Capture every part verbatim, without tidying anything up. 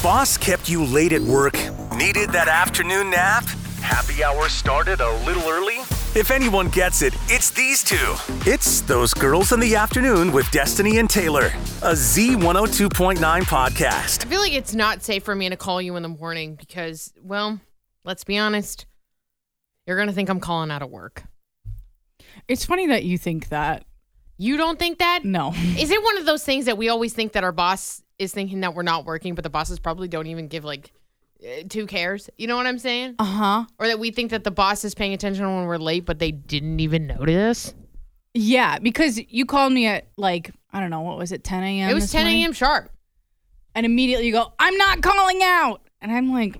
boss kept you late at work? Needed that afternoon nap? Happy hour started a little early? If anyone gets it, it's these two. It's Those Girls in the Afternoon with Destiny and Taylor, a Z one oh two point nine podcast. I feel like it's not safe for me to call you in the morning because, well, let's be honest, you're going to think I'm calling out of work. It's funny that you think that. You don't think that? No. Is it one of those things that we always think that our boss is thinking that we're not working, but the bosses probably don't even give, like, uh, two cares? You know what I'm saying? Uh-huh. Or that we think that the boss is paying attention when we're late, but they didn't even notice? Yeah, because you called me at, like, I don't know, what was it, ten a.m.? It was ten a.m. sharp. And immediately you go, I'm not calling out. And I'm like,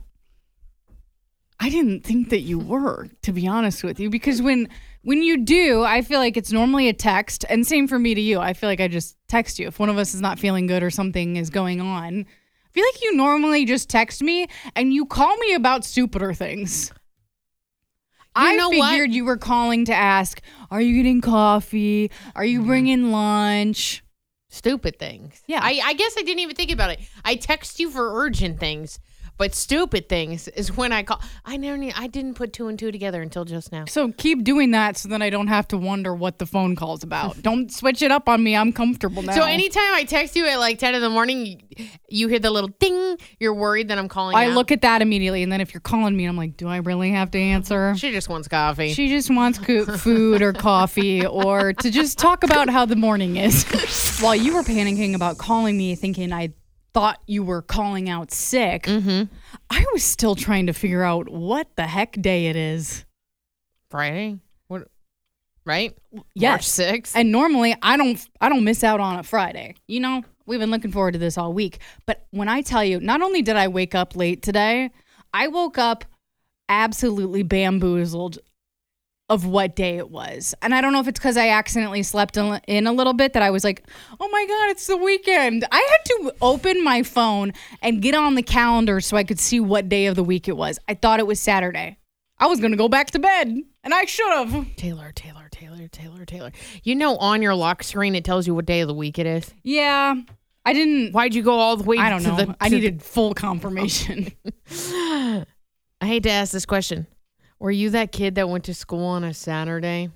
I didn't think that you were, to be honest with you, because when when you do, I feel like it's normally a text, and same for me to you. I feel like I just text you. If one of us is not feeling good or something is going on, I feel like you normally just text me and you call me about stupider things. You I know figured what? You were calling to ask, are you getting coffee? Are you bringing lunch? Stupid things. Yeah. I, I guess I didn't even think about it. I text you for urgent things. But stupid things is when I call. I never. Need, I didn't put two and two together until just now. So keep doing that so then I don't have to wonder what the phone call's about. Don't switch it up on me. I'm comfortable now. So anytime I text you at like ten in the morning, you, you hear the little ding. You're worried that I'm calling I out. look at that immediately. And then if you're calling me, I'm like, do I really have to answer? She just wants coffee. She just wants co- food or coffee or to just talk about how the morning is. While you were panicking about calling me thinking I thought you were calling out sick, mm-hmm. I was still trying to figure out what the heck day it is. Friday? What? Right? Yes. March sixth. And normally I don't I don't miss out on a Friday. You know, we've been looking forward to this all week. But when I tell you, not only did I wake up late today, I woke up absolutely bamboozled of what day it was. And I don't know if it's because I accidentally slept in a little bit that I was like, oh my God, it's the weekend. I had to open my phone and get on the calendar so I could see what day of the week it was. I thought it was Saturday. I was going to go back to bed, and I should have. Taylor, Taylor, Taylor, Taylor, Taylor. You know on your lock screen it tells you what day of the week it is? Yeah. I didn't. Why'd you go all the way I don't to know. the... I needed the, full confirmation. I hate to ask this question. Were you that kid that went to school on a Saturday?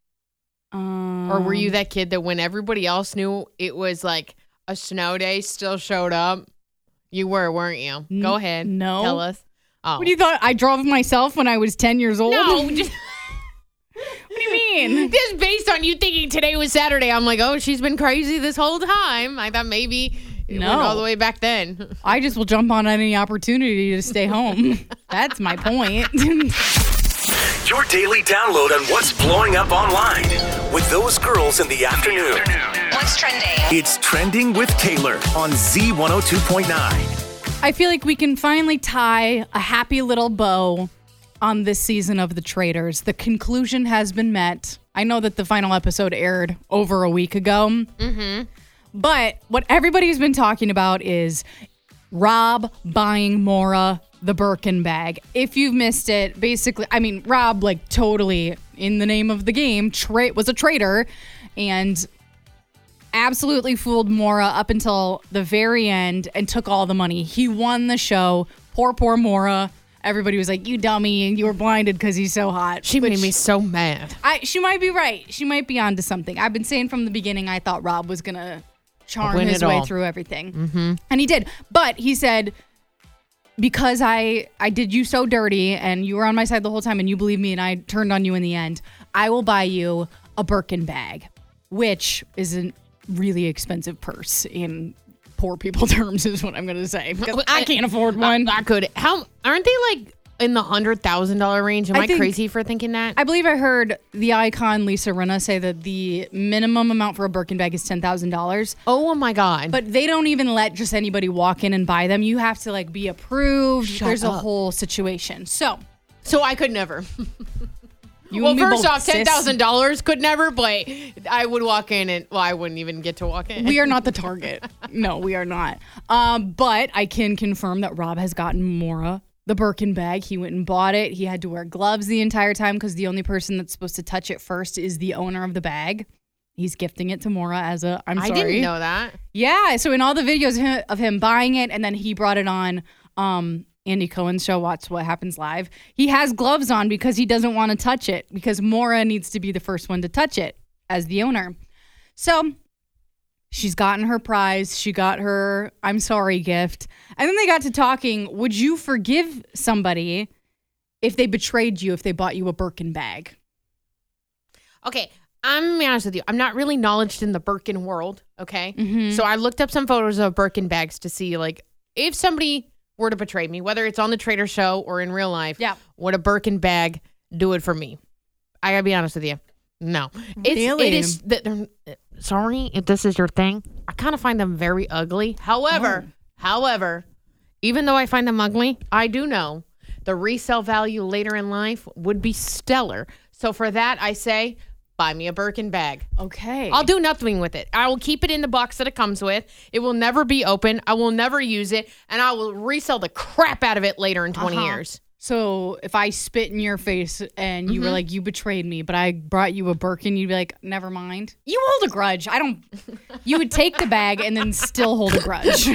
Um, or were you that kid that when everybody else knew it was like a snow day still showed up? You were, weren't you? N- Go ahead. No. Tell us. Oh. What do you thought? I drove myself when I was ten years old? No. Just, what do you mean? Just based on you thinking today was Saturday, I'm like, oh, she's been crazy this whole time. I thought maybe it no. went all the way back then. I just will jump on any opportunity to stay home. That's my point. Your daily download on what's blowing up online with Those Girls in the Afternoon. What's trending? It's Trending with Taylor on Z one oh two point nine. I feel like we can finally tie a happy little bow on this season of The Traitors. The conclusion has been met. I know that the final episode aired over a week ago. Mm-hmm. But what everybody's been talking about is Rob buying Maura the Birkin bag. If you've missed it, basically, I mean, Rob, like, totally, in the name of the game, tra- was a traitor and absolutely fooled Maura up until the very end and took all the money. He won the show. Poor, poor Maura. Everybody was like, you dummy, and you were blinded because he's so hot. She Which, made me so mad. I, she might be right. She might be onto something. I've been saying from the beginning I thought Rob was going to charm Win his it way all. through everything. Mm-hmm. And he did. But he said, because I, I did you so dirty and you were on my side the whole time and you believed me and I turned on you in the end, I will buy you a Birkin bag, which is a really expensive purse in poor people terms is what I'm going to say. Because I can't afford one. I, I could. How aren't they like in the one hundred thousand dollars range? Am I, I think, crazy for thinking that? I believe I heard the icon Lisa Rinna say that the minimum amount for a Birkin bag is ten thousand dollars. Oh my God. But they don't even let just anybody walk in and buy them. You have to like be approved. Shut There's up. a whole situation. So, so I could never. you well, and me first both, off, ten thousand dollars could never, but I would walk in and, well, I wouldn't even get to walk in. We are not the target. No, we are not. Um, but I can confirm that Rob has gotten Maura the Birkin bag. He went and bought it. He had to wear gloves the entire time because the only person that's supposed to touch it first is the owner of the bag. He's gifting it to Maura as a, I'm I sorry. didn't know that. Yeah. So in all the videos of him, of him buying it, and then he brought it on um, Andy Cohen's show, Watch What Happens Live. He has gloves on because he doesn't want to touch it, because Maura needs to be the first one to touch it as the owner. So she's gotten her prize. She got her I'm sorry gift. And then they got to talking. Would you forgive somebody if they betrayed you, if they bought you a Birkin bag? Okay, I'm gonna be honest with you. I'm not really knowledgeable in the Birkin world, okay? Mm-hmm. So I looked up some photos of Birkin bags to see, like, if somebody were to betray me, whether it's on the Trader Show or in real life, Yeah. would a Birkin bag do it for me? I gotta be honest with you. No. It's, Really? It is, that they're- sorry if this is your thing. I kind of find them very ugly. However, Oh. however, even though I find them ugly, I do know the resale value later in life would be stellar. So for that, I say, buy me a Birkin bag. Okay. I'll do nothing with it. I will keep it in the box that it comes with. It will never be open. I will never use it. And I will resell the crap out of it later in twenty Uh-huh. years. So if I spit in your face and you were like, you betrayed me, but I brought you a Birkin, you'd be like, never mind. You hold a grudge. I don't. You would take the bag and then still hold a grudge.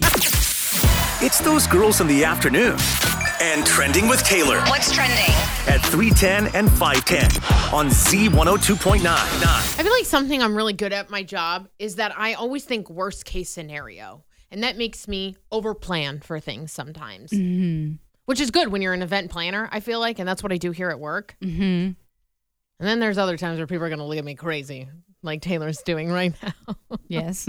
It's those girls in the afternoon. And Trending with Taylor What's trending? at three ten and five ten on Z one oh two point nine. I feel like something I'm really good at my job is that I always think worst case scenario. And that makes me overplan for things sometimes. Mm-hmm. Which is good when you're an event planner, I feel like. And that's what I do here at work. Mm-hmm. And then there's other times where people are going to look at me crazy, like Taylor's doing right now. Yes.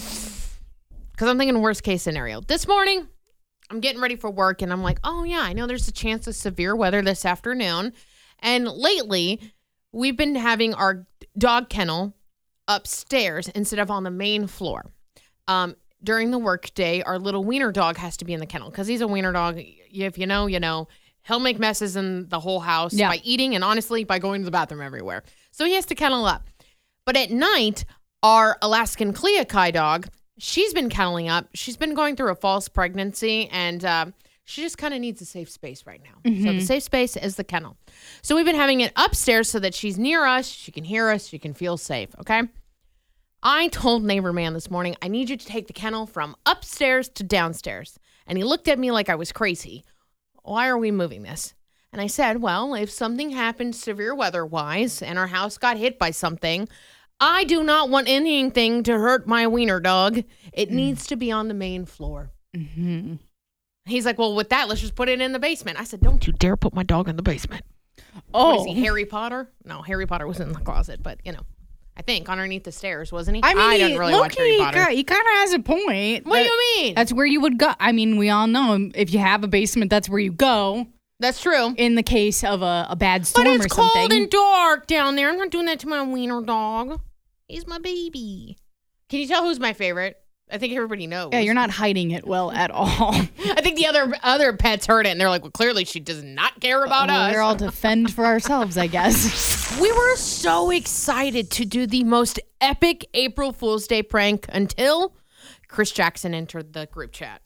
Because I'm thinking worst case scenario. This morning, I'm getting ready for work, and I'm like, oh, yeah, I know there's a chance of severe weather this afternoon. And lately, we've been having our dog kennel upstairs instead of on the main floor. Um, during the work day, our little wiener dog has to be in the kennel because he's a wiener dog. If you know, you know. He'll make messes in the whole house Yeah. by eating and, honestly, by going to the bathroom everywhere. So he has to kennel up. But at night, our Alaskan Clea Kai dog, she's been kenneling up. She's been going through a false pregnancy, and uh, she just kind of needs a safe space right now. So the safe space is the kennel. So we've been having it upstairs so that she's near us. She can hear us. She can feel safe, okay? I told neighbor man this morning, I need you to take the kennel from upstairs to downstairs. And he looked at me like I was crazy. Why are we moving this? And I said, well, if something happened severe weather-wise and our house got hit by something, I do not want anything to hurt my wiener dog. It mm. needs to be on the main floor. Mm-hmm. He's like, well, with that, let's just put it in the basement. I said, don't you dare put my dog in the basement. Oh. What is he, Harry Potter? No, Harry Potter was in the closet, but, you know. I think underneath the stairs, wasn't he? I mean, I he, didn't really watch Harry Potter. He kind of has a point. What That- do you mean? That's where you would go. I mean, we all know if you have a basement, that's where you go That's true. in the case of a, a bad storm But it's or something. cold and dark down there. I'm not doing that to my wiener dog. He's my baby. Can you tell who's my favorite? I think everybody knows. Yeah, you're not hiding it well at all. I think the other other pets heard it and they're like, well, clearly she does not care about Well, us. we're all to fend for ourselves, I guess. We were so excited to do the most epic April Fool's Day prank until Chris Jackson entered the group chat.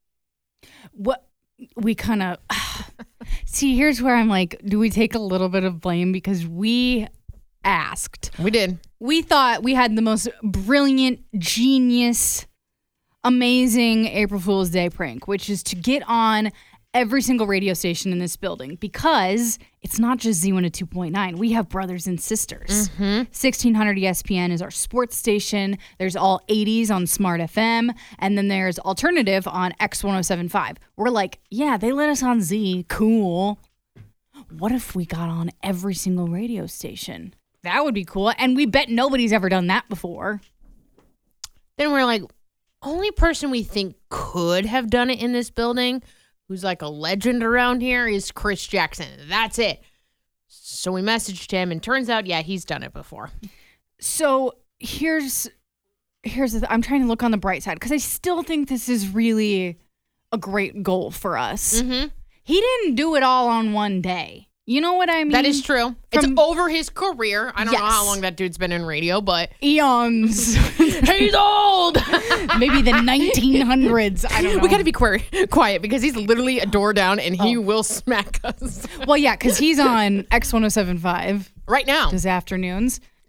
What we kind of see, here's where I'm like, do we take a little bit of blame because we asked? We did. We thought we had the most brilliant, genius, amazing April Fool's Day prank, which is to get on every single radio station in this building because it's not just Z one oh two point nine. We have brothers and sisters. Mm-hmm. sixteen hundred E S P N is our sports station. There's all eighties on Smart F M. And then there's alternative on X one oh seven point five. We're like, yeah, they let us on Z. Cool. What if we got on every single radio station? That would be cool. And we bet nobody's ever done that before. Then we're like, only person we think could have done it in this building, who's like a legend around here, is Chris Jackson. That's it. So we messaged him, and turns out, yeah, he's done it before. So here's here's the th- I'm trying to look on the bright side because I still think this is really a great goal for us. Mm-hmm. He didn't do it all on one day. You know what I mean? That is true. It's From- over his career. I don't know how Yes. long that dude's been in radio, but Eons. he's old. Maybe the nineteen hundreds. I don't know. We got to be qu- quiet because he's literally a door down, and he Oh. will smack us Well, yeah, because he's on X one oh seven point five right now. this afternoons.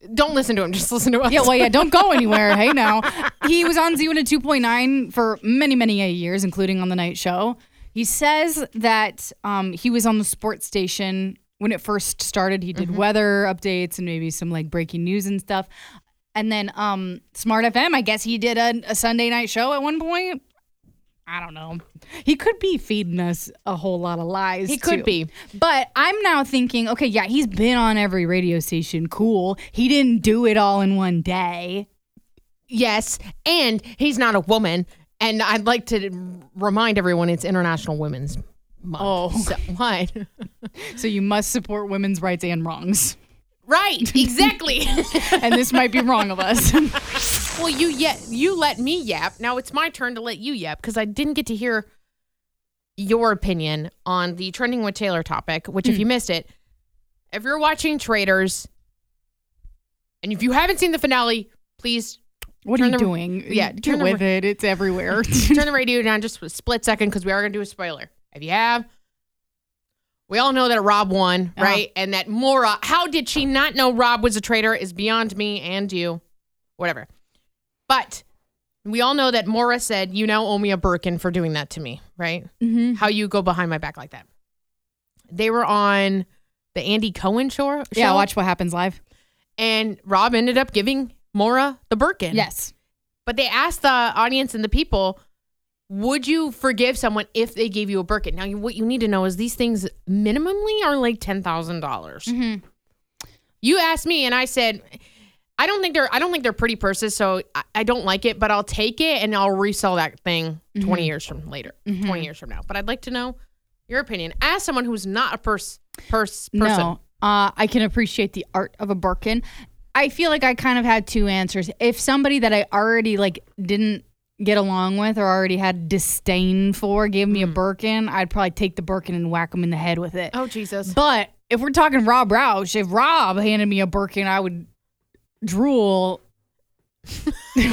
Don't listen to him. Just listen to us. Yeah, well, yeah, don't go anywhere. Hey, now. He was on Z one oh two point nine for many, many years, including on the night show. He says that um, he was on the sports station when it first started. He did mm-hmm. weather updates and maybe some like breaking news and stuff. And then um, Smart F M, I guess he did a, a Sunday night show at one point. I don't know. He could be feeding us a whole lot of lies. He could too. be. But I'm now thinking, okay, yeah, he's been on every radio station. Cool. He didn't do it all in one day. Yes. And he's not a woman. And I'd like to remind everyone it's International Women's Month. Oh. So, what? So you must support women's rights and wrongs. Right. Exactly. And this might be wrong of us. Well, you yet you let me yap. Now it's my turn to let you yap because I didn't get to hear your opinion on the Trending with Taylor topic, which mm. if you missed it, if you're watching Traitors, and if you haven't seen the finale, please What are you the, doing? Yeah, Get with it. It's everywhere. Turn the radio down just a split second because we are going to do a spoiler. If you have, we all know that Rob won, uh-huh. right? And that Maura, how did she not know Rob was a traitor is beyond me and you. Whatever. But we all know that Maura said, you now owe me a Birkin for doing that to me, right? Mm-hmm. How you go behind my back like that. They were on the Andy Cohen show. Yeah, watch What Happens Live. And Rob ended up giving Maura the Birkin. Yes. But they asked the audience and the people, would you forgive someone if they gave you a Birkin? Now, what you need to know is these things minimally are like ten thousand dollars. Mm-hmm. You asked me and I said, I don't think they're I don't think they're pretty purses, so I, I don't like it, but I'll take it and I'll resell that thing mm-hmm. twenty years from later, mm-hmm. twenty years from now. But I'd like to know your opinion as someone who's not a purse, purse person. No, uh, I can appreciate the art of a Birkin. I feel like I kind of had two answers. If somebody that I already like didn't get along with or already had disdain for gave me mm. a Birkin, I'd probably take the Birkin and whack them in the head with it. Oh, Jesus. But if we're talking Rob Roush, if Rob handed me a Birkin, I would drool. That's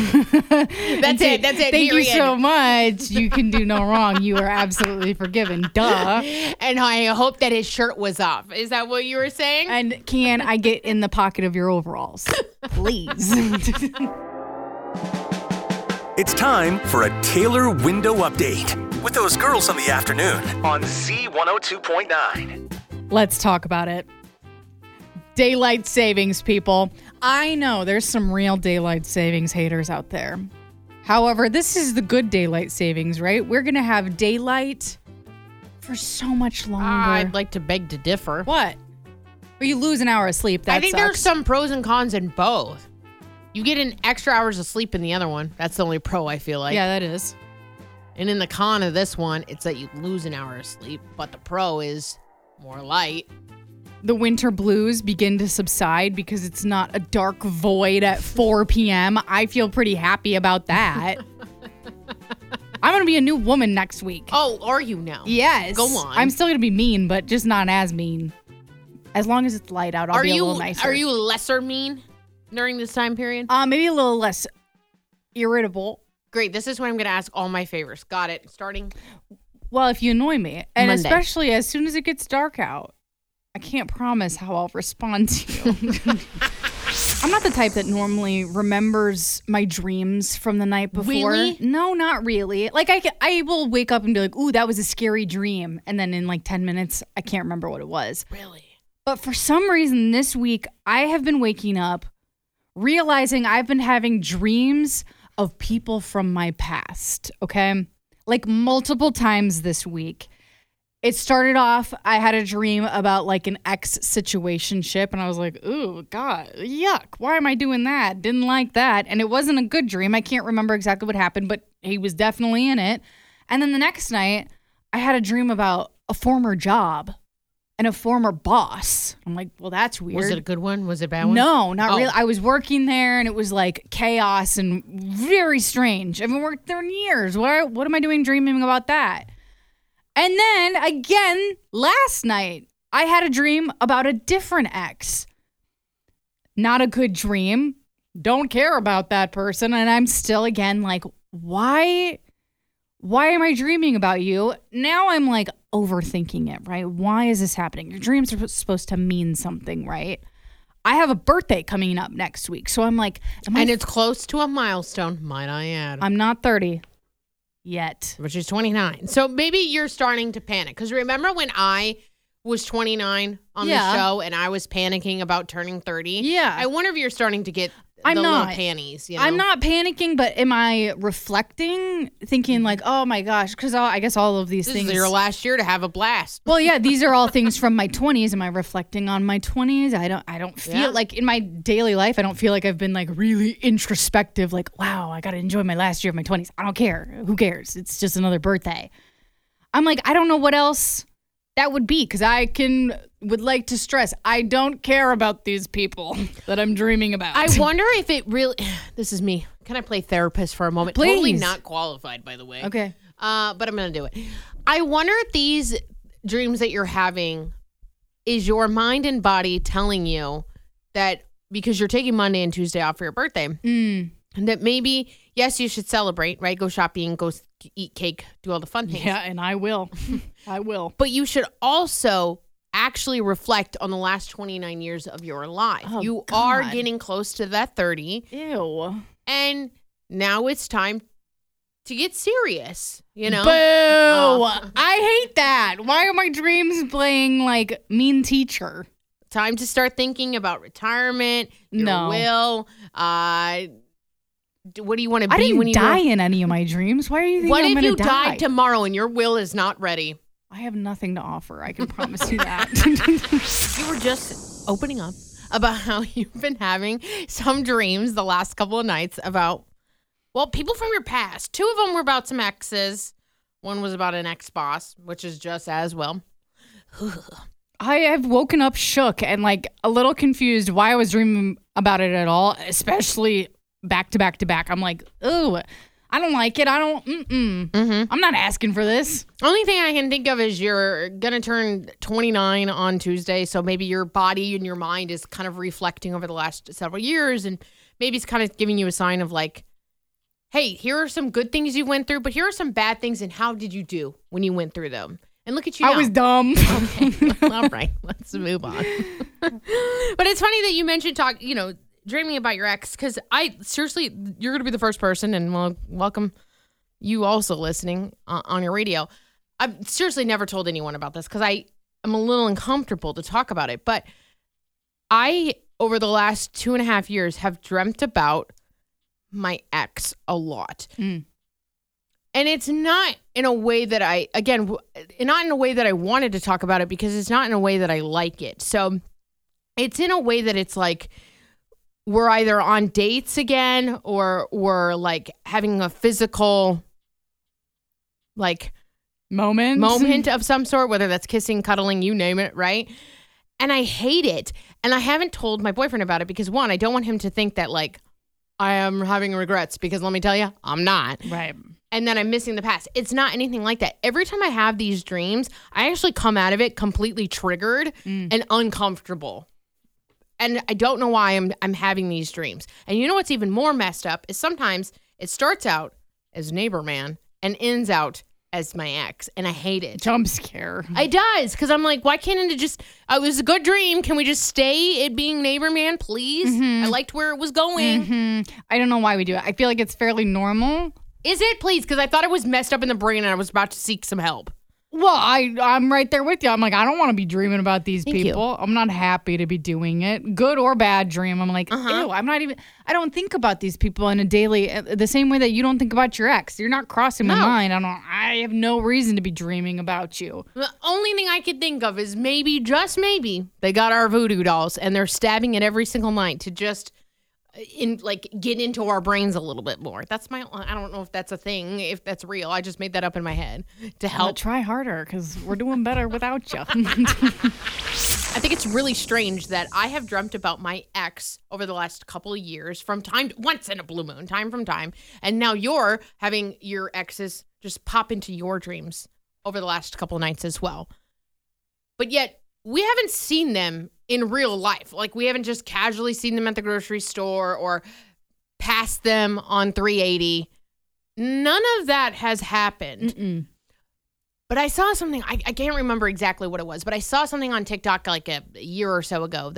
it. That's it. Thank Period. you so much. You can do no wrong. You are absolutely forgiven. Duh. And I hope that his shirt was off. Is that what you were saying? And can I get in the pocket of your overalls? Please. It's time for a Taylor window update with those girls in the afternoon on Z one oh two point nine. Let's talk about it. Daylight savings, people. I know there's some real daylight savings haters out there. However, this is the good daylight savings, right? We're going to have daylight for so much longer. I'd like to beg to differ. What? Well, you lose an hour of sleep. That I think sucks. there's some pros and cons in both. You get an extra hours of sleep in the other one. That's the only pro, I feel like. Yeah, that is. And in the con of this one, it's that you lose an hour of sleep, but the pro is more light. The winter blues begin to subside because it's not a dark void at four p.m. I feel pretty happy about that. I'm going to be a new woman next week. Oh, are you now? Yes. Go on. I'm still going to be mean, but just not as mean. As long as it's light out, I'll are be you, a little nicer. Are you lesser mean during this time period? Uh, maybe a little less irritable. Great. This is when I'm going to ask all my favors. Got it. Starting Well, if you annoy me. And Monday. Especially as soon as it gets dark out. I can't promise how I'll respond to you. I'm not the type that normally remembers my dreams from the night before. Really? No, not really. Like, I, I will wake up and be like, ooh, that was a scary dream. And then in like ten minutes, I can't remember what it was. Really? But for some reason this week, I have been waking up realizing I've been having dreams of people from my past, okay? Like multiple times this week. It started off, I had a dream about like an ex situationship, and I was like, ooh, God, yuck. Why am I doing that? Didn't like that. And it wasn't a good dream. I can't remember exactly what happened, but he was definitely in it. And then the next night, I had a dream about a former job and a former boss. I'm like, well, that's weird. Was it a good one? Was it a bad one? No, not oh. really. I was working there, and it was like chaos and very strange. I haven't worked there in years. What, what am I doing dreaming about that? And then, again, last night, I had a dream about a different ex. Not a good dream. Don't care about that person. And I'm still, again, like, why, why am I dreaming about you? Now I'm, like, overthinking it, right? Why is this happening? Your dreams are supposed to mean something, right? I have a birthday coming up next week. So I'm like, am I And it's close to a milestone, might I add. I'm not thirty yet. Which is twenty-nine. So maybe you're starting to panic. Because remember when I was twenty-nine on Yeah. the show and I was panicking about turning thirty? Yeah. I wonder if you're starting to get I'm the not. little panties. You know? I'm not panicking, but am I reflecting, thinking like, oh my gosh, because I guess all of these This things. is your last year to have a blast. Well, yeah, these are all things from my twenties. Am I reflecting on my twenties? I don't. I don't feel Yeah. like in my daily life. I don't feel like I've been like really introspective. Like, wow, I got to enjoy my last year of my twenties. I don't care. Who cares? It's just another birthday. I'm like, I don't know what else that would be because I can would like to stress I don't care about these people that I'm dreaming about. I wonder if it really. This is me. Can I play therapist for a moment? Totally Please. not qualified, by the way. Okay. Uh, but I'm going to do it. I wonder if these dreams that you're having is your mind and body telling you that because you're taking Monday and Tuesday off for your birthday, Mm. and that maybe, yes, you should celebrate, right? Go shopping, go s- eat cake, do all the fun things. Yeah, and I will. I will. But you should also actually reflect on the last twenty-nine years of your life. Oh, you God. are getting close to that thirty. Ew. And now it's time to get serious, you know? Boo! Oh. I hate that. Why are my dreams playing like mean teacher? Time to start thinking about retirement, your No. will. Uh, d- what do you want to be I didn't when you die grow- in any of my dreams. Why are you thinking What I'm if gonna you die? died tomorrow and your will is not ready? I have nothing to offer. I can promise you that. You were just opening up about how you've been having some dreams the last couple of nights about, well, people from your past. Two of them were about some exes. One was about an ex-boss, which is just as well. I have woken up shook and like a little confused why I was dreaming about it at all, especially back to back to back. I'm like, ooh, I don't like it. I don't, mm-mm. Mm-hmm. I'm not asking for this. Only thing I can think of is you're going to turn twenty-nine on Tuesday. So maybe your body and your mind is kind of reflecting over the last several years. And maybe it's kind of giving you a sign of like, hey, here are some good things you went through, but here are some bad things. And how did you do when you went through them? And look at you I now. was dumb. All right, let's move on. But it's funny that you mentioned talk, you know, dreaming about your ex, because I seriously, you're going to be the first person, and well, welcome you also listening uh, on your radio. I've seriously never told anyone about this because I am a little uncomfortable to talk about it. But I, over the last two and a half years, have dreamt about my ex a lot. Mm. And it's not in a way that I, again, w- not in a way that I wanted to talk about it because it's not in a way that I like it. So it's in a way that it's like we're either on dates again or we're like having a physical like Moment. moment of some sort, whether that's kissing, cuddling, you name it, right? And I hate it. And I haven't told my boyfriend about it because one, I don't want him to think that like I am having regrets because let me tell you, I'm not. Right. And then I'm missing the past. It's not anything like that. Every time I have these dreams, I actually come out of it completely triggered Mm. and uncomfortable. And I don't know why I'm I'm having these dreams. And you know what's even more messed up is sometimes it starts out as neighbor man and ends out as my ex. And I hate it. Jump scare. It does. Because I'm like, why can't it just, it was a good dream. Can we just stay it being neighbor man, please? Mhm. I liked where it was going. Mm-hmm. I don't know why we do it. I feel like it's fairly normal. Is it, please? Because I thought it was messed up in the brain and I was about to seek some help. Well, I, I'm right there with you. I'm like, I don't want to be dreaming about these Thank you. people. I'm not happy to be doing it. Good or bad dream. I'm like, Uh-huh. ew, I'm not even, I don't think about these people in a daily, uh, the same way that you don't think about your ex. You're not crossing my No. mind. I don't, I have no reason to be dreaming about you. The only thing I could think of is maybe, just maybe, they got our voodoo dolls and they're stabbing it every single night to just in like get into our brains a little bit more. That's my, I don't know if that's a thing, if that's real. I just made that up in my head to I'll help. try harder because we're doing better without you. I think it's really strange that I have dreamt about my ex over the last couple of years from time, once in a blue moon, time from time. And now you're having your exes just pop into your dreams over the last couple of nights as well. But yet we haven't seen them in real life. Like we haven't just casually seen them at the grocery store or passed them on three eighty. None of that has happened. Mm-mm. But I saw something, I, I can't remember exactly what it was, but I saw something on TikTok like a, a year or so ago that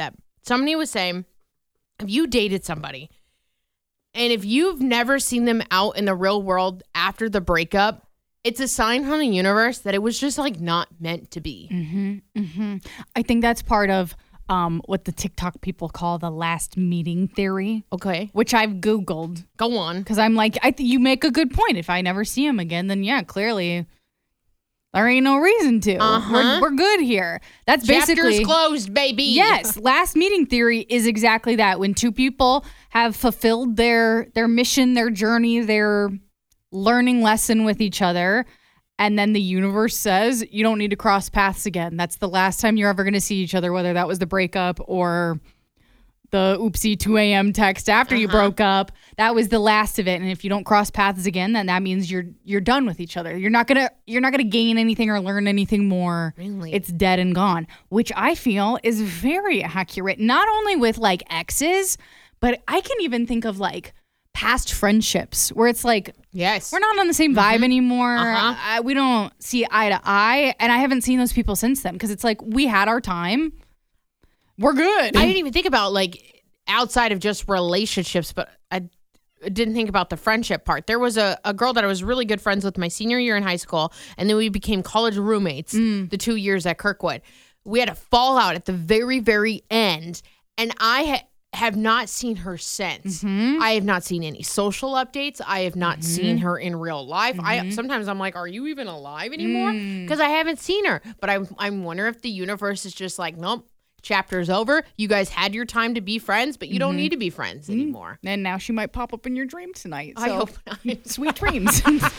somebody was saying, if you dated somebody and if you've never seen them out in the real world after the breakup, it's a sign from the universe that it was just like not meant to be. Mm-hmm, mm-hmm. I think that's part of um, what the TikTok people call the last meeting theory. Okay. Which I've Googled. Go on. Because I'm like, I th- you make a good point. If I never see him again, then yeah, clearly there ain't no reason to. Uh-huh. We're, we're good here. That's basically... Chapter's closed, baby. Yes. Last meeting theory is exactly that. When two people have fulfilled their their mission, their journey, their learning lesson with each other, and then the universe says you don't need to cross paths again. That's the last time you're ever going to see each other, whether that was the breakup or the oopsie two a.m. text after uh-huh. you broke up. That was the last of it. And if you don't cross paths again, then that means you're you're done with each other. You're not gonna you're not gonna gain anything or learn anything more. Really? It's dead and gone, which I feel is very accurate. Not only with like exes, but I can even think of like past friendships where it's like, yes, we're not on the same vibe mm-hmm. anymore. Uh-huh. I, we don't see eye to eye, and I haven't seen those people since then because it's like we had our time. We're good. I didn't even think about like outside of just relationships, but I didn't think about the friendship part. There was a, a girl that I was really good friends with my senior year in high school, and then we became college roommates mm. the two years at Kirkwood. We had a fallout at the very, very end, and I ha- have not seen her since. Mm-hmm. I have not seen any social updates. I have not mm-hmm. seen her in real life. Mm-hmm. I sometimes I'm like, are you even alive anymore? Because mm. I haven't seen her. But I I wonder if the universe is just like, nope. Chapter's over. You guys had your time to be friends, but you mm-hmm. don't need to be friends anymore. And now she might pop up in your dream tonight. So. I hope not. Sweet dreams.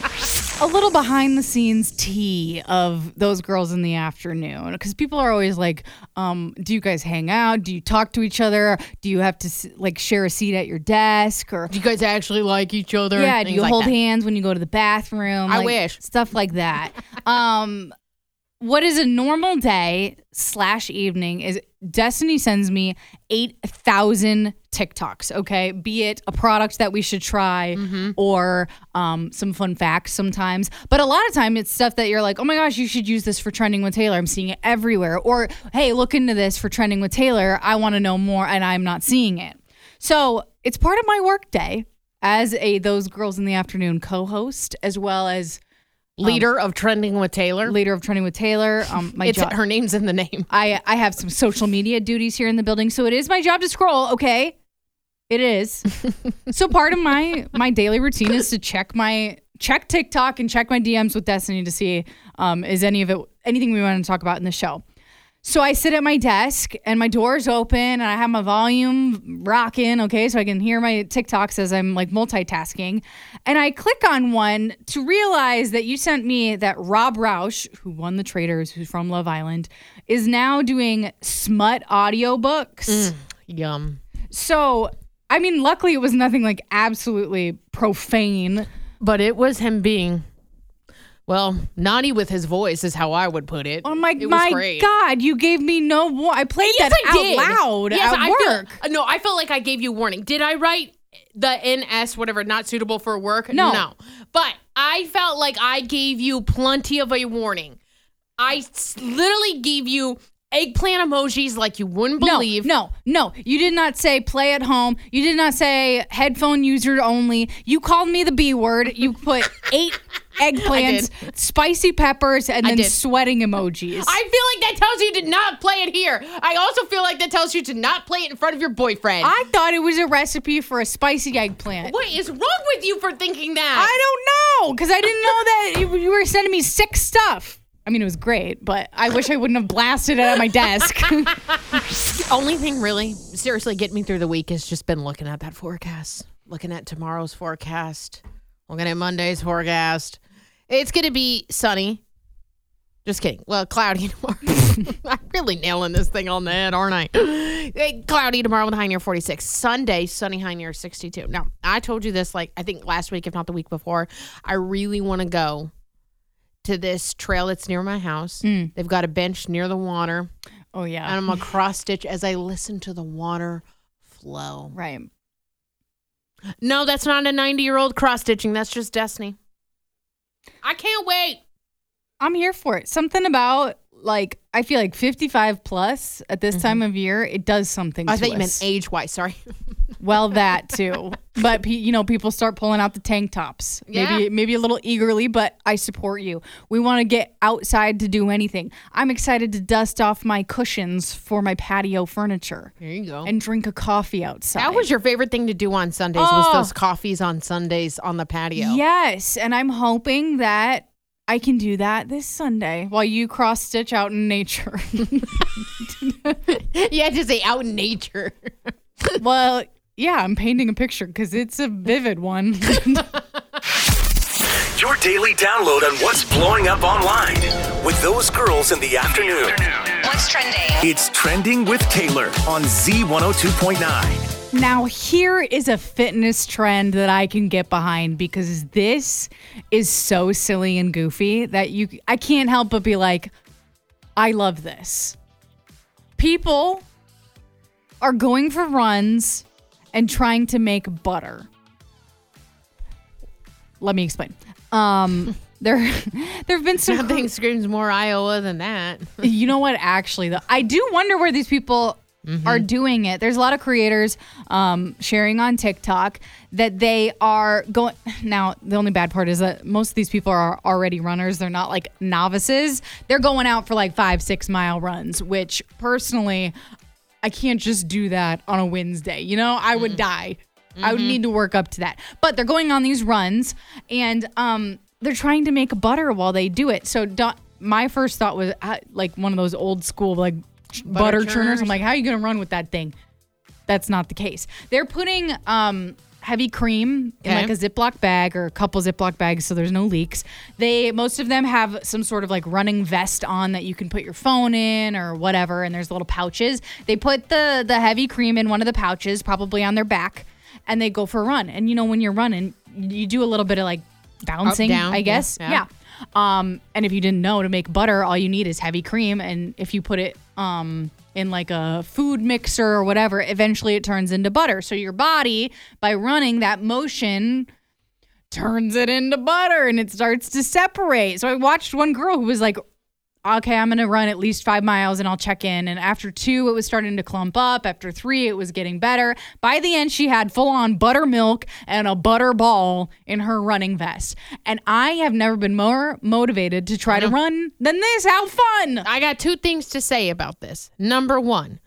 A little behind the scenes tea of those girls in the afternoon. Because people are always like, um, do you guys hang out? Do you talk to each other? Do you have to like share a seat at your desk? Or do you guys actually like each other? Yeah. Things do you like hold that. hands when you go to the bathroom? I like, wish. Stuff like that. um, what is a normal day slash evening is Destiny sends me eight thousand TikToks, okay? Be it a product that we should try mm-hmm. or um, some fun facts sometimes. But a lot of time it's stuff that you're like, oh my gosh, you should use this for Trending with Taylor. I'm seeing it everywhere. Or, hey, look into this for Trending with Taylor. I want to know more and I'm not seeing it. So it's part of my work day as a Those Girls in the Afternoon co-host, as well as Leader um, of Trending with Taylor. Leader of Trending with Taylor. Um, my it's job. Her name's in the name. I, I have some social media duties here in the building, so it is my job to scroll, okay? It is. So part of my my daily routine is to check my check TikTok and check my D Ms with Destiny to see um, is any of it anything we want to talk about in the show. So I sit at my desk and my door's open and I have my volume rocking, okay, so I can hear my TikToks as I'm like multitasking. And I click on one to realize that you sent me that Rob Roush, who won the Traitors, who's from Love Island, is now doing smut audiobooks. Mm, yum. So, I mean, luckily it was nothing like absolutely profane. But it was him being... Well, naughty with his voice is how I would put it. Oh my, it was my great. God, you gave me no warning. I played yes, that I out did. loud yes, at I work. Feel, no, I felt like I gave you warning. Did I write the N S, whatever, not suitable for work? No. No. But I felt like I gave you plenty of a warning. I literally gave you eggplant emojis like you wouldn't believe. No, no, no. You did not say play at home. You did not say headphone user only. You called me the B word. You put eight eggplants, spicy peppers, and then sweating emojis. I feel like that tells you to not play it here. I also feel like that tells you to not play it in front of your boyfriend. I thought it was a recipe for a spicy eggplant. What is wrong with you for thinking that? I don't know, because I didn't know that you, you were sending me sick stuff. I mean, it was great, but I wish I wouldn't have blasted it at my desk. The only thing really, seriously, getting me through the week has just been looking at that forecast, looking at tomorrow's forecast, looking at Monday's forecast. It's going to be sunny. Just kidding. Well, cloudy tomorrow. I'm really nailing this thing on the head, aren't I? Cloudy tomorrow with a high near forty-six. Sunday, sunny high near sixty-two. Now, I told you this, like, I think last week, if not the week before. I really want to go to this trail that's near my house. Mm. They've got a bench near the water. Oh, yeah. And I'm going to cross stitch as I listen to the water flow. Right. No, that's not a ninety-year-old cross stitching. That's just Destiny. I can't wait. I'm here for it. Something about like, I feel like fifty-five plus at this mm-hmm. time of year, it does something I to thought us. you meant age-wise. Sorry. Well, that too. But, you know, people start pulling out the tank tops. Yeah. Maybe maybe a little eagerly, but I support you. We want to get outside to do anything. I'm excited to dust off my cushions for my patio furniture. There you go. And drink a coffee outside. That was your favorite thing to do on Sundays, oh. was those coffees on Sundays on the patio. Yes, and I'm hoping that I can do that this Sunday while you cross-stitch out in nature. You had to say out in nature. Well, yeah, I'm painting a picture because it's a vivid one. Your daily download on what's blowing up online with those girls in the afternoon. What's trending? It's Trending with Taylor on Z one oh two point nine. Now, here is a fitness trend that I can get behind because this is so silly and goofy that you I can't help but be like, I love this. People are going for runs and trying to make butter. Let me explain. Um, there, there have been some. Nothing screams more Iowa than that. You know what? Actually, though, I do wonder where these people mm-hmm. are doing it. There's a lot of creators um, sharing on TikTok that they are going. Now, the only bad part is that most of these people are already runners. They're not like novices. They're going out for like five, six mile runs, which personally, I can't just do that on a Wednesday. You know, I would mm. die. Mm-hmm. I would need to work up to that. But they're going on these runs and um, they're trying to make butter while they do it. So do- my first thought was uh, like one of those old school like butter, butter churners. I'm like, how are you going to run with that thing? That's not the case. They're putting um, heavy cream in okay. like a Ziploc bag or a couple Ziploc bags so there's no leaks. They most of them have some sort of like running vest on that you can put your phone in or whatever, and there's little pouches. They put the the heavy cream in one of the pouches, probably on their back, and they go for a run. And you know, when you're running, you do a little bit of like bouncing, Up, down, I guess. Yeah. yeah. Um, and if you didn't know, to make butter, all you need is heavy cream. And if you put it um, in like a food mixer or whatever, eventually it turns into butter. So your body, by running that motion, turns it into butter and it starts to separate. So I watched one girl who was like, okay, I'm going to run at least five miles and I'll check in. And after two, it was starting to clump up. After three, it was getting better. By the end, she had full on buttermilk and a butter ball in her running vest. And I have never been more motivated to try to run than this. How fun. I got two things to say about this. Number one,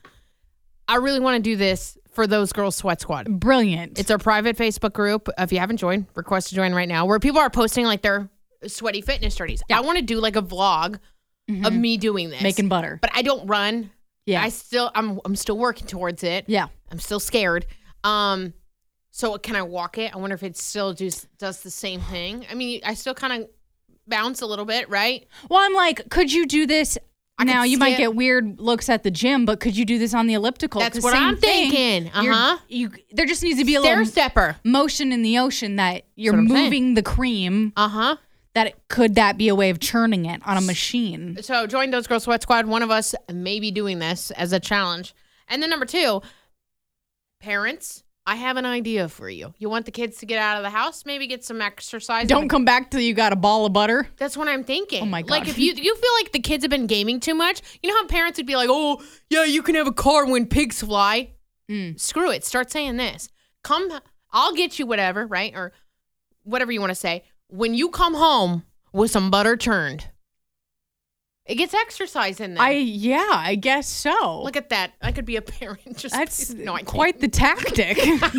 I really want to do this for Those Girls Sweat Squad. Brilliant. It's our private Facebook group. If you haven't joined, request to join right now, where people are posting like their sweaty fitness journeys. Yeah. I want to do like a vlog Mm-hmm. of me doing this. Making butter. But I don't run. Yeah. I still, I'm I'm still working towards it. Yeah. I'm still scared. Um, so can I walk it? I wonder if it still just does the same thing. I mean, I still kind of bounce a little bit, right? Well, I'm like, could you do this? I now, you skip. might get weird looks at the gym, but could you do this on the elliptical? That's what same I'm thing, thinking. Uh-huh. You, there just needs to be a Stair little stepper motion in the ocean that you're That's what I'm moving saying. the cream. Uh-huh. That it, could that be a way of churning it on a machine? So join Those Girls Sweat Squad. One of us may be doing this as a challenge. And then number two, parents, I have an idea for you. You want the kids to get out of the house, maybe get some exercise. Don't come back till you got a ball of butter. That's what I'm thinking. Oh my God. Like if you you feel like the kids have been gaming too much, you know how parents would be like, oh, yeah, you can have a car when pigs fly. Mm. Screw it. Start saying this. Come, I'll get you whatever, right? Or whatever you want to say. When you come home with some butter churned, it gets exercise in there. I yeah, I guess so. Look at that. I could be a parent. Just That's no, I can't. quite the tactic.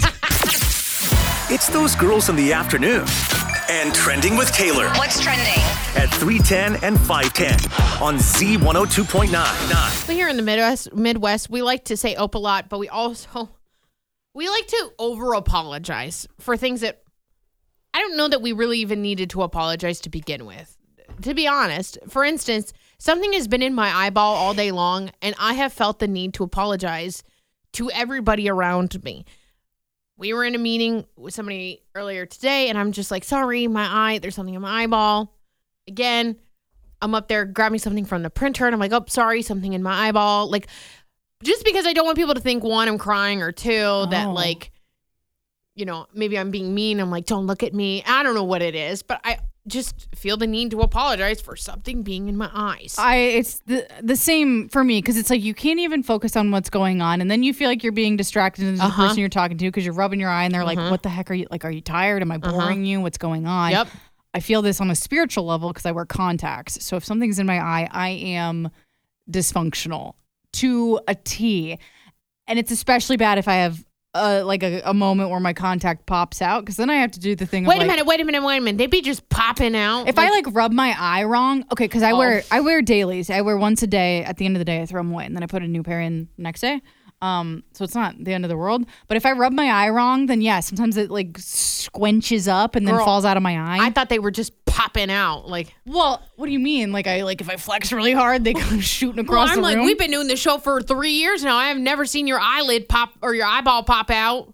It's Those Girls in the Afternoon and Trending with Taylor What's trending? at three ten and five ten on Z one oh two point nine. But here in the Midwest, Midwest, we like to say "ope" a lot, but we also we like to over apologize for things that I don't know that we really even needed to apologize to begin with. To be honest, for instance, something has been in my eyeball all day long, and I have felt the need to apologize to everybody around me. We were in a meeting with somebody earlier today, and I'm just like, sorry, my eye, there's something in my eyeball. Again, I'm up there grabbing something from the printer, and I'm like, oh, sorry, something in my eyeball. Like, just because I don't want people to think, one, I'm crying, or two, oh. that, like, you know, maybe I'm being mean. I'm like, don't look at me. I don't know what it is, but I just feel the need to apologize for something being in my eyes. I it's the the same for me because it's like you can't even focus on what's going on, and then you feel like you're being distracted to the Uh-huh. person you're talking to because you're rubbing your eye, and they're Uh-huh. like, "What the heck are you like? Are you tired? Am I boring you? What's going on?" Yep. I feel this on a spiritual level because I wear contacts. So if something's in my eye, I am dysfunctional to a T, and it's especially bad if I have. Uh, like a, a moment where my contact pops out because then I have to do the thing. Wait of a like, minute, wait a minute, wait a minute. They be just popping out. If I like rub my eye wrong, okay, because I Oh. wear I wear dailies. I wear once a day. At the end of the day, I throw them away, and then I put a new pair in the next day. Um, so it's not the end of the world. But if I rub my eye wrong, then yeah, sometimes it like squinches up and then Girl, falls out of my eye. I thought they were just popping out. Like, well, what do you mean? Like I like if I flex really hard, they come shooting well, across I'm the like, room. we've been doing this show for three years now. I have never seen your eyelid pop or your eyeball pop out.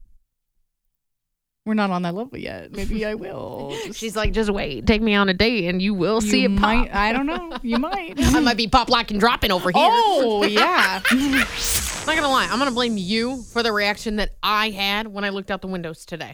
We're not on that level yet. Maybe I will. She's like, just wait, take me on a date, and you will see you it pop. might. I don't know. You might. I might be pop, lock, and dropping over here. Oh yeah. I'm not gonna lie. I'm gonna blame you for the reaction that I had when I looked out the windows today.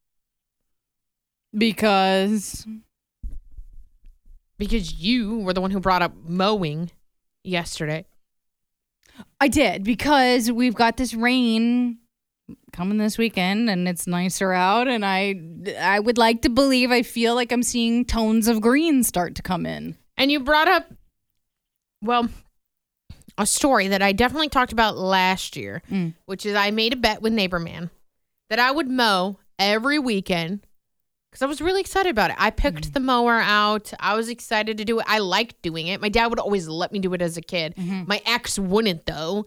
Because Because you were the one who brought up mowing yesterday. I did, because we've got this rain coming this weekend and it's nicer out, and I I would like to believe I feel like I'm seeing tones of green start to come in. And you brought up, well, a story that I definitely talked about last year, Mm. which is I made a bet with Neighbor Man that I would mow every weekend because I was really excited about it. I picked Mm. the mower out. I was excited to do it. I liked doing it. My dad would always let me do it as a kid. Mhm. My ex wouldn't, though.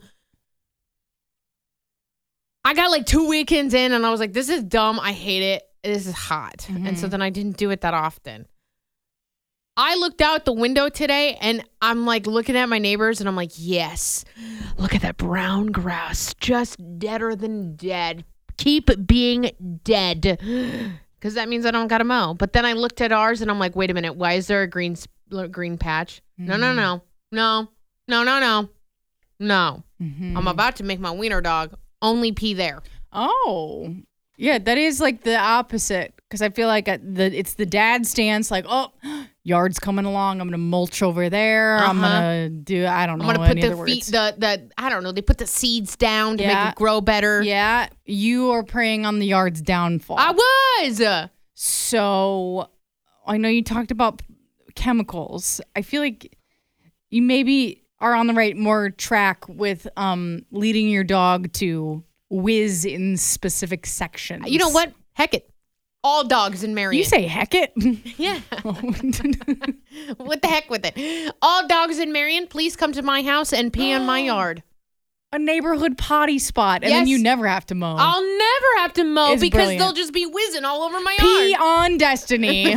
I got like two weekends in and I was like, this is dumb. I hate it. This is hot. And so then I didn't do it that often. I looked out the window today and I'm like looking at my neighbors and I'm like, yes, look at that brown grass, just deader than dead. Keep being dead. Because that means I don't got to mow. But then I looked at ours and I'm like, wait a minute. Why is there a green sp- green patch? No, no, no. No, no, no, no. No. Mm-hmm. I'm about to make my wiener dog only pee there. Oh, yeah, that is like the opposite, because I feel like at the it's the dad stance, like, oh, yard's coming along, I'm gonna mulch over there. I'm Uh-huh. gonna do I don't know I'm gonna put any the other feet, words. the the I don't know. They put the seeds down to Yeah. make it grow better. Yeah, you are preying on the yard's downfall. I was. So I know you talked about chemicals. I feel like you maybe are on the right more track with um leading your dog to whiz in specific sections. You know what? Heck it. All dogs in Marion. You say heck it? Yeah. What the heck with it? All dogs in Marion, please come to my house and pee on my yard. A neighborhood potty spot, and then Yes. you never have to mow. I'll never have to mow It's because brilliant. they'll just be whizzing all over my Pee yard. on Destiny.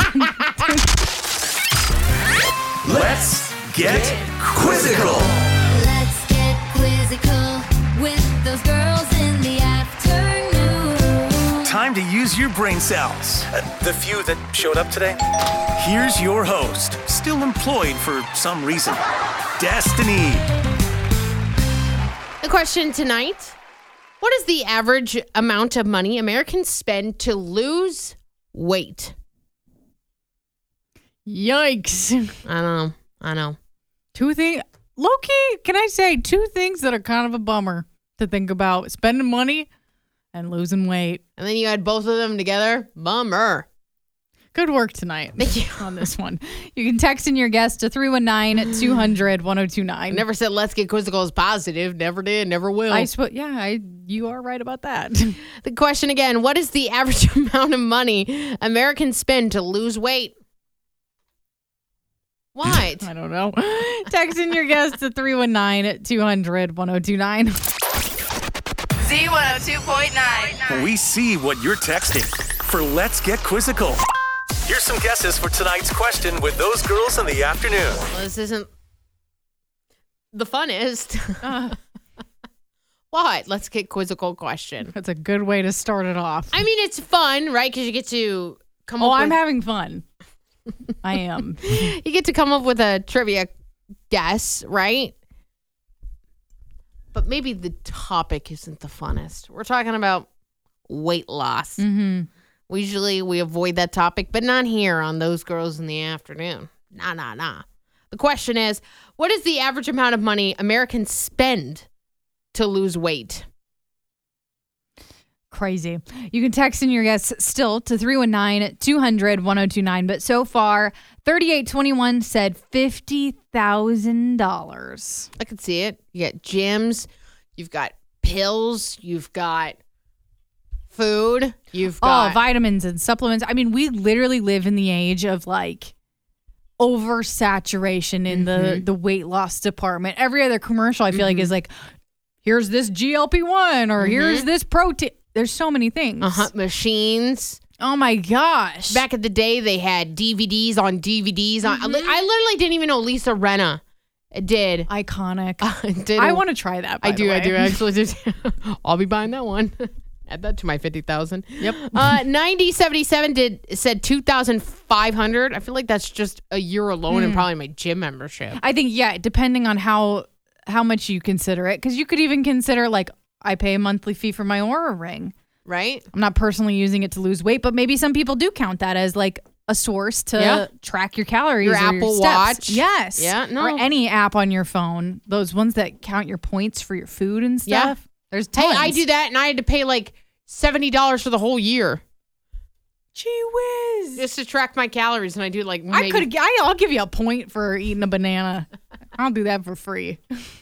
Let's get quizzical. Let's get quizzical with those girls in the afternoon. Time to use your brain cells. Uh, the few that showed up today. Here's your host, still employed for some reason, Destiny. The question tonight, what is the average amount of money Americans spend to lose weight? Yikes. I know. I know. Two things. Low-key, can I say two things that are kind of a bummer to think about? Spending money and losing weight. And then you add both of them together. Bummer. Good work tonight. Thank you. On this one. You can text in your guest to three one nine, two hundred, one oh two I nine. never said let's get quizzical as positive. Never did. Never will. I sw- yeah, I, you are right about that. The question again, what is the average amount of money Americans spend to lose weight? What? I don't know. Text in your guest to three one nine, two hundred, one oh two nine. Z one oh two point nine. We see what you're texting for Let's Get Quizzical. Here's some guesses for tonight's question with those girls in the afternoon. Well, this isn't the funnest. Uh, What? Let's get quizzical question. that's a good way to start it off. I mean, it's fun, right? Because you get to come Oh, up I'm with, having fun. I am. you get to come up with a trivia guess, right? But maybe the topic isn't the funnest. We're talking about weight loss. Mm-hmm. We usually we avoid that topic, but not here on Those Girls in the Afternoon. Nah, nah, nah. The question is, what is the average amount of money Americans spend to lose weight? Crazy. You can text in your guess still to three one nine, two hundred, ten twenty-nine. But so far, thirty-eight twenty-one said fifty thousand dollars. I could see it. You got gyms, you've got pills, you've got food, you've got Oh, vitamins and supplements. I mean, we literally live in the age of like oversaturation in Mm-hmm. the, the weight loss department. Every other commercial I feel like is like, here's this G L P one or here's this protein. There's so many things. uh-huh, machines. Oh my gosh. Back in the day, they had D V Ds on D V Ds. On, I literally didn't even know Lisa Rinna did. Iconic. did I a- want to try that. By I the do. I way. do actually. Do. I'll be buying that one. Add that to my fifty thousand. Yep. Uh, ninety seventy-seven did said two thousand five hundred. I feel like that's just a year alone and probably my gym membership. I think, yeah, depending on how how much you consider it, because you could even consider like I pay a monthly fee for my Oura Ring. Right? I'm not personally using it to lose weight, but maybe some people do count that as like a source to Yeah. track your calories. Your or Apple steps. Watch. Yes. Yeah, no. Or any app on your phone. Those ones that count your points for your food and Yeah. stuff. There's Hey, tons. I do that, and I had to pay like seventy dollars for the whole year Gee whiz. just to track my calories, and I do like I maybe could. I'll give you a point for eating a banana. I'll do that for free.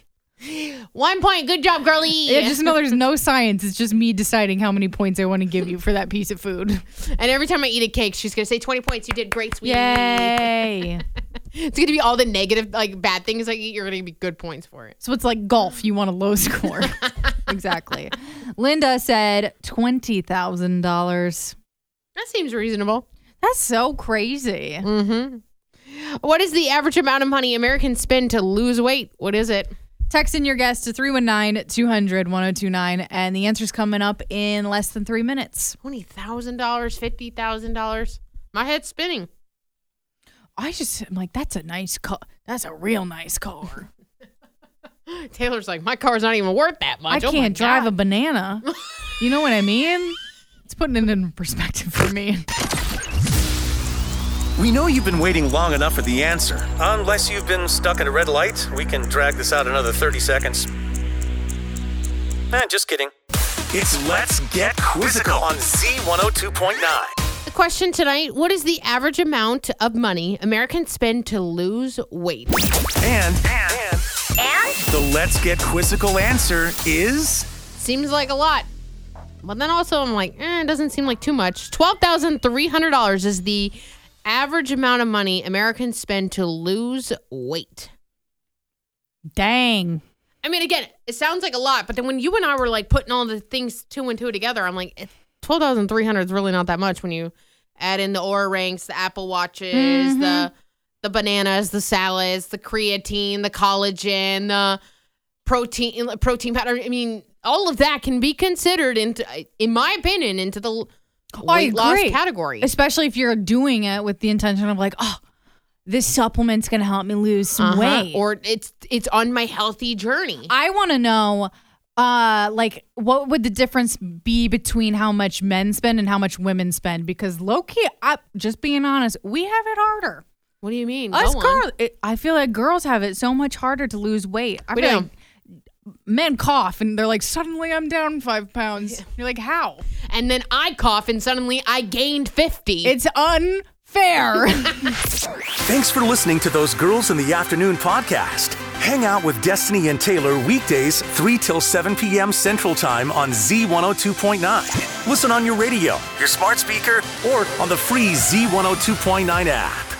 one point. Good job, girlie. Yeah, just know there's no science. It's just me deciding how many points I want to give you for that piece of food. And every time I eat a cake, she's gonna say twenty points. You did great, sweetie. Yay. It's gonna be all the negative, like bad things I eat. You're gonna be good points for it. So it's like golf. You want a low score. Exactly. Linda said twenty thousand dollars. That seems reasonable. That's so crazy. Mm-hmm. What is the average amount of money Americans spend to lose weight? What is it? Text in your guess to three one nine, two hundred, ten twenty-nine, and the answer's coming up in less than three minutes. Twenty thousand dollars, fifty thousand dollars. My head's spinning. I just, I'm like, that's a nice car. That's a real nice car. Taylor's like, my car's not even worth that much. I Oh my can't drive God. a banana. You know what I mean? It's putting it in perspective for me. We know you've been waiting long enough for the answer. Unless you've been stuck at a red light, we can drag this out another thirty seconds. Eh, just kidding. It's Let's Get Quizzical on Z one oh two point nine. The question tonight, what is the average amount of money Americans spend to lose weight? And, and, and, And the Let's Get Quizzical answer is... Seems like a lot. But then also I'm like, eh, it doesn't seem like too much. twelve thousand three hundred dollars is the average amount of money Americans spend to lose weight. Dang. I mean, again, it sounds like a lot, but then when you and I were like putting all the things two and two together, I'm like, twelve thousand three hundred is really not that much when you add in the Oura Rings, the Apple Watches, Mm-hmm. the the bananas, the salads, the creatine, the collagen, the protein protein powder. I mean, all of that can be considered into, in my opinion, into the I weight loss agree. category. Especially if you're doing it with the intention of like, oh, this supplement's going to help me lose some Uh-huh. weight. Or it's it's on my healthy journey. I want to know, uh, like, what would the difference be between how much men spend and how much women spend? Because low key, I, just being honest, we have it harder. What do you mean? Us Go on. girls, it, I feel like girls have it so much harder to lose weight. I We feel do. like men cough and they're like, suddenly I'm down five pounds. You're like, how? And then I cough and suddenly I gained fifty. It's unfair. Thanks for listening to Those Girls in the Afternoon podcast. Hang out with Destiny and Taylor weekdays three till seven p.m. Central Time on Z one oh two point nine. Listen on your radio, your smart speaker, or on the free Z one oh two point nine app.